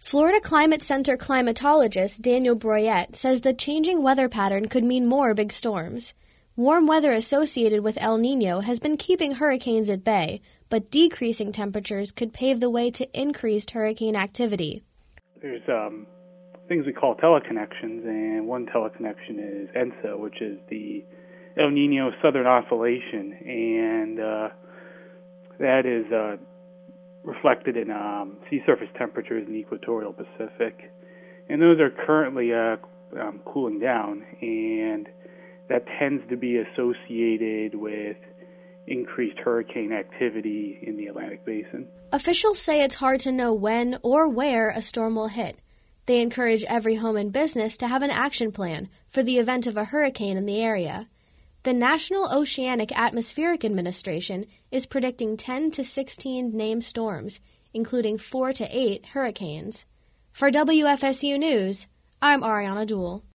Florida Climate Center climatologist Daniel Broyette says the changing weather pattern could mean more big storms. Warm weather associated with El Niño has been keeping hurricanes at bay, but decreasing temperatures could pave the way to increased hurricane activity. There's things we call teleconnections, and one teleconnection is ENSO, which is the El Niño Southern Oscillation, and that is reflected in sea surface temperatures in the equatorial Pacific. And those are currently cooling down, and that tends to be associated with increased hurricane activity in the Atlantic Basin. Officials say it's hard to know when or where a storm will hit. They encourage every home and business to have an action plan for the event of a hurricane in the area. The National Oceanic Atmospheric Administration is predicting 10 to 16 named storms, including 4 to 8 hurricanes. For WFSU News, I'm Ariana Duell.